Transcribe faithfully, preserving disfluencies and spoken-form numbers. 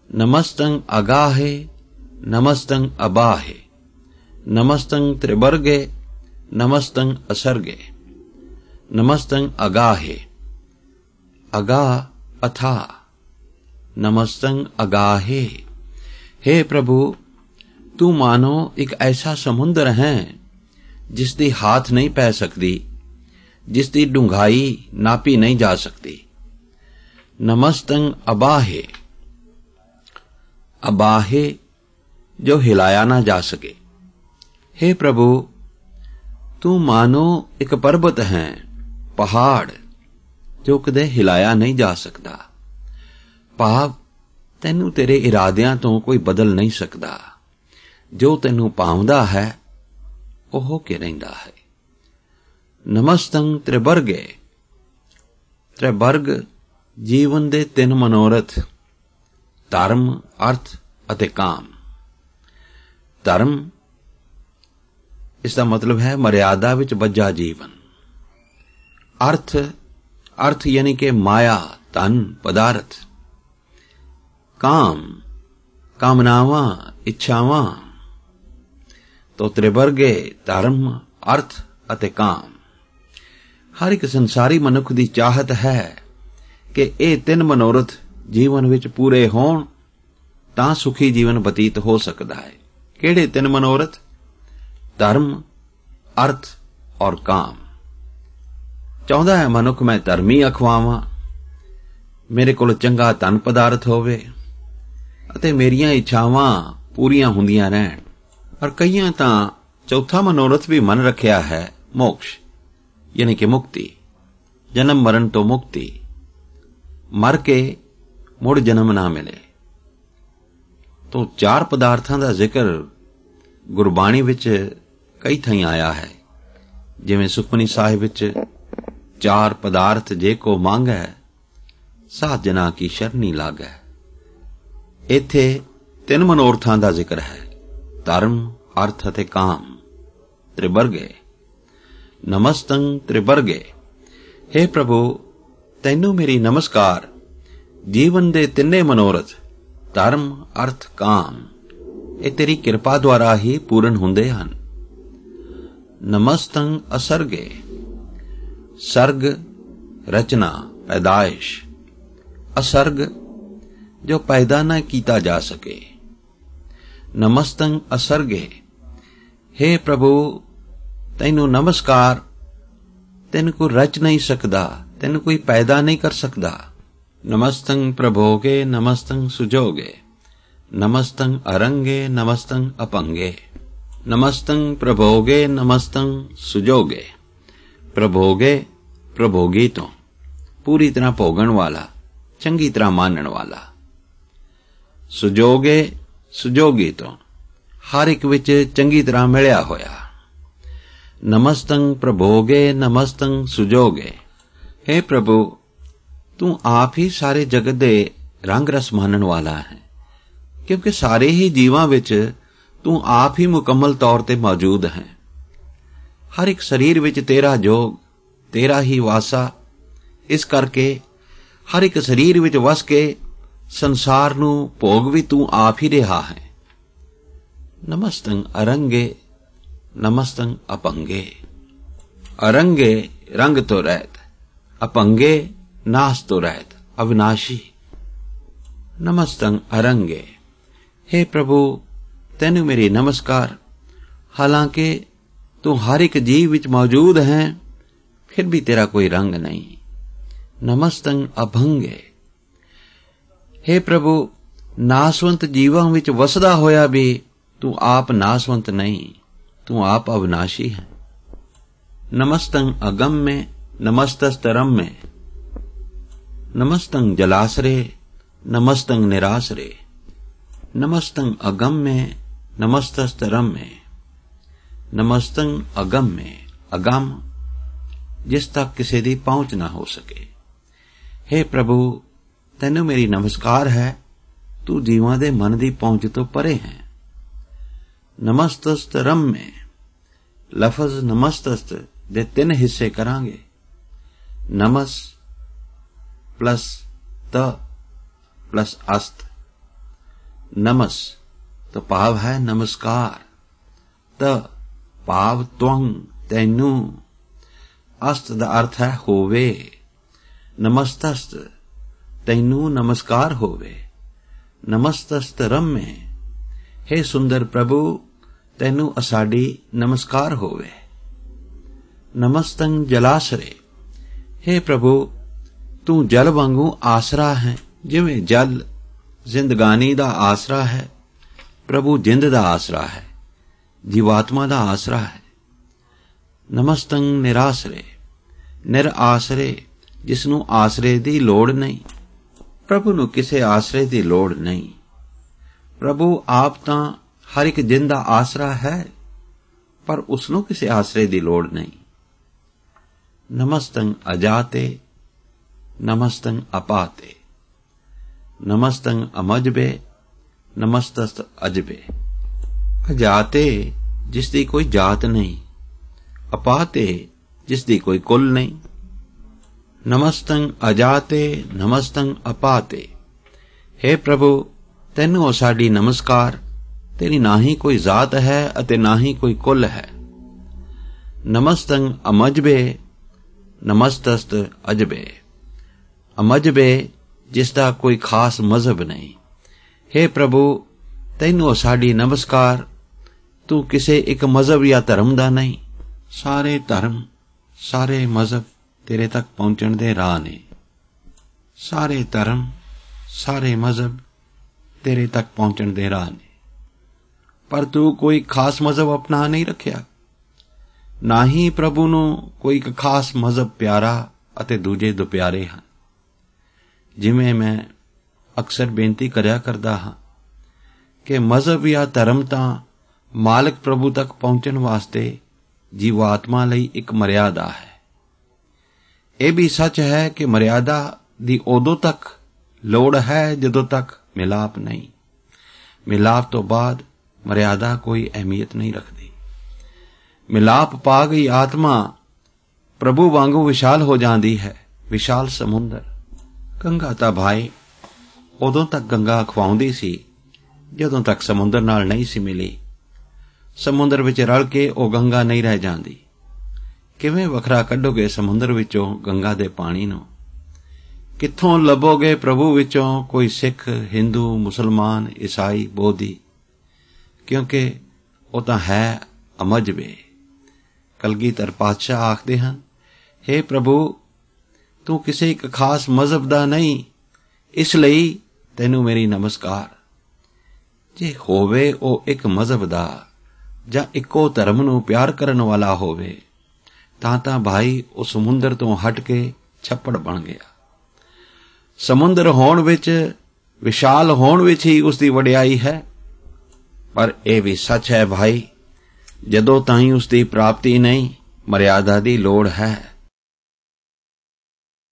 नमस्तं अगाहे नमस्तं अबाहे, नमस्तं त्रिवर्गे नमस्तं असर्गे, नमस्तं अगाहे, अगा अथा, नमस्तं अगाहे। हे प्रभु, तू मानो एक ऐसा समुद्र है जिसदी हाथ नहीं पै सकती, जिसदी डूंघाई नापी नहीं जा सकती। नमस्तं अबाहे, अबाहे जो हिलाया ना जा सके। हे प्रभु, तू मानो एक पर्वत है, पहाड़ जो कदे हिलाया नहीं जा सकता। भाव तैनू तेरे इरादियां तो कोई बदल नहीं सकता। जो तैनू पाउंदा है ਉਹ ਹੋ ਕੇ ਰਹਿੰਦਾ ਹੈ। ਨਮਸਤੰ ਤ੍ਰਿਵਰਗੇ, ਤ੍ਰਿਵਰਗ ਜੀਵਨ ਦੇ ਤਿੰਨ ਮਨੋਰਥ ਧਰਮ, ਅਰਥ ਅਤੇ ਕਾਮ। ਧਰਮ ਇਸ ਦਾ ਮਤਲਬ ਹੈ ਮਰਿਆਦਾ ਵਿੱਚ ਬੱਝਾ ਜੀਵਨ। ਅਰਥ, ਅਰਥ ਯਾਨੀ ਕਿ ਮਾਇਆ, ਧਨ, ਪਦਾਰਥ। ਕਾਮ, ਕਾਮਨਾਵਾਂ, ਇੱਛਾਵਾਂ। तो त्रिवर्गे धर्म, अर्थ ਅਤੇ ਕਾਮ। ਹਰ ਇੱਕ ਸੰਸਾਰੀ ਮਨੁੱਖ ਦੀ ਚਾਹਤ ਹੈ ਕਿ ਇਹ ਤਿੰਨ ਮਨੋਰਥ ਜੀਵਨ ਵਿੱਚ ਪੂਰੇ ਹੋਣ ਤਾਂ ਸੁਖੀ ਜੀਵਨ ਬਤੀਤ ਹੋ ਸਕਦਾ ਹੈ। ਕਿਹੜੇ ਤਿੰਨ ਮਨੋਰਥ? ਧਰਮ, ਅਰਥ ਔਰ ਕਾਮ। ਚਾਹੁੰਦਾ ਹੈ ਮਨੁੱਖ ਮੈਂ ਧਰਮੀ ਅਖਵਾਵਾਂ, ਮੇਰੇ ਕੋਲ ਚੰਗਾ ਧਨ ਪਦਾਰਥ ਹੋਵੇ ਅਤੇ ਮੇਰੀਆਂ ਇੱਛਾਵਾਂ ਪੂਰੀਆਂ ਹੁੰਦੀਆਂ ਰਹਿਣ। और कईयां तां चौथा मनोरथ भी मन रखिया है मोक्ष यानी कि मुक्ति, जन्म मरण तो मुक्ति, मर के मुड़ जन्म ना मिले। तो चार पदार्थां दा जिक्र गुरबाणी विच कई थाई आया है, जिवें सुखमनी साहिब विच चार पदार्थ जे को मांगै सात जना की शरणी लागै। इत्थे तीन मनोरथां दा जिक्र है, धर्म, अर्थ ਅਤੇ ਕਾਮ। त्रिवर्गे, नमस्तं त्रिवर्गे। हे प्रभु, ਤੈਨੂੰ ਮੇਰੀ ਨਮਸਕਾਰ। ਜੀਵਨ ਦੇ ਤਿੰਨੇ ਮਨੋਰਥ ਧਰਮ, ਅਰਥ, ਕਾਮ ਇਹ ਤੇਰੀ ਕਿਰਪਾ ਦੁਆਰਾ ਹੀ ਪੂਰਨ ਹੁੰਦੇ ਹਨ। ਨਮਸतं ਅਸਰਗੇ, ਸਰਗ ਰਚਨਾ, ਪੈਦਾਇਸ਼। ਅਸਰਗ ਜੋ ਪੈਦਾ ਨਾ ਕੀਤਾ ਜਾ ਸਕੇ। नमस्तं असर्गे। हे प्रभु, तैनू नमस्कार। तैनू कोई रच नहीं सकता, तैनू कोई पैदा नहीं कर सकता। नमस्तं प्रभोगे नमस्तं सुजोगे, नमस्तं अरंगे नमस्तं अपंगे। नमस्तं प्रभोगे नमस्तं सुजोगे। प्रभोगे प्रभोगी तो पूरी तरह भोगन वाला, चंगी तरह मानन वाला। सुजोगे सुजोगी तो हर एक विच चंगी तरह मिलिया होया। नमस्तं प्रभोगे नमस्तं सुजोगे। हे प्रभु, तू आप ही सारे जगत दे रंग रस मानन वाला है, क्योंकि सारे ही जीवां विच तू आप ही मुकम्मल तौर ते मौजूद है। हर एक शरीर विच तेरा जोग, तेरा ही वासा। इस करके हर एक शरीर विच वस के संसार नू भोग भी तू आप ही रहा है। नमस्तं अरंगे नमस्तं अपंगे। अरंगे रंग तो रहत, अपंगे नाश तो रहत, अविनाशी। नमस्तं अरंगे। हे प्रभु, तैनू मेरी नमस्कार। हालांकि तू हर एक जीव विच मौजूद है, फिर भी तेरा कोई रंग नहीं। नमस्तं अभंगे। हे प्रभु, नासवंत जीवां विच वसदा होया भी तू आप नासवंत नहीं, तू आप अविनाशी है। नमस्तं अगम में नमस्तस्तरम में। नमस्तं जलासरे नमस्तं निरासरे। नमस्तं अगम में नमस्तस्तरम में। नमस्तं अगम में, अगम जिस तक किसी दी पहुंच ना हो सके। हे प्रभु, तैनू मेरी नमस्कार है, तू जीवां दे मन दी पहुंच तो परे है। नमस्तस्तरम में लफज नमस्तस्त दे तीन हिस्से करांगे। नमस प्लस त प्लस अस्त। नमस तो भाव है नमस्कार, त भाव त्वं तैनू, अस्त दा अर्थ है होवे, नमस्तस्त तैनू नमस्कार होवे, नमस्तस्त रम्य, हे सुंदर प्रभु तैनू असाडी नमस्कार होवे। नमस्तं जलाश्रे, हे प्रभु तू जल वांगू आसरा है, जिवें जल जिंदगानी दा आसरा है, प्रभु जिंद दा आसरा है, जीवात्मा दा आसरा है। नमस्तं निरासरे, निर आसरे जिसनू आसरे दी लोड़ नहीं, प्रभु नू किसे आसरे दी लोड़ नहीं। प्रभु आप तां हर एक जिंद दा आसरा है, पर उसनू किसे आसरे दी लोड़ नहीं। नमस्तं अजाते, नमस्तं अपाते, नमस्तं अमजबे, नमस्तस्त अजबे। अजाते जिसदी कोई जात नहीं, अपाते जिसदी कोई कुल नहीं। नमस्तं अजाते, नमस्तं अपाते, हे प्रभु तैनू साडी नमस्कार, तेरी ना ही कोई जात है अते ना ही कोई कुल है। नमस्तं अमजबे, नमस्तस्त अजबे, अमजबे जिसदा कोई खास मजहब नहीं। हे प्रभु तैनू साडी नमस्कार, तू किसे एक मजहब या धर्म दा नहीं। सारे धर्म सारे मजहब तेरे तक पहुंचण दे राह ने, सारे धर्म सारे मजहब तेरे तक पहुंचण दे राह ने, पर तू कोई खास मजहब अपना नहीं रखिया। ना ही प्रभु नू कोई एक खास मजहब प्यारा अते दूजे दुप्यारे हैं। जिवें मैं अक्सर बेनती करया करदा हां कि मजहब या धर्म तां मालिक प्रभु तक पहुंचण वास्ते जीवात्मा लई एक मर्यादा है। यह भी सच है कि मर्यादा दी उदों तक लोड़ है जदों तक मिलाप नहीं। मिलाप तो बाद मर्यादा कोई अहमियत नहीं रखती। मिलाप पा गई आत्मा प्रभु वांगू विशाल हो जाती है, विशाल समुंदर। गंगा ता भाई उदों तक गंगा खवाउंदी सी जदों तक समुंदर नाल नहीं सी मिली। समुंदर विच रल के ओ गंगा नहीं रह जाती। किवें वखरा कढोगे समुंदर विचों गंगा दे पानी नूं? कित्थों लभोगे प्रभु विचों कोई सिख, हिंदू, मुसलमान, ईसाई, बोधी? क्योंकि वो तां है अमजबे। कलगीधर पातशाह आखदे हन, हे प्रभु तू किसी एक खास मजहब दा नहीं, इसलिए तैनू मेरी नमस्कार। जे होवे ओ एक मजहब दा जां इक्को धर्म नू प्यार करन वाला होवे तां तां भाई ओ समुंदर तो हट के छप्पड़ बन गया। समुंदर होण विच, विशाल होण विच ही उसदी वडियाई है। पर यह भी सच है भाई, जदों ताईं उसदी प्राप्ति नहीं, मर्यादा दी लोड़ है।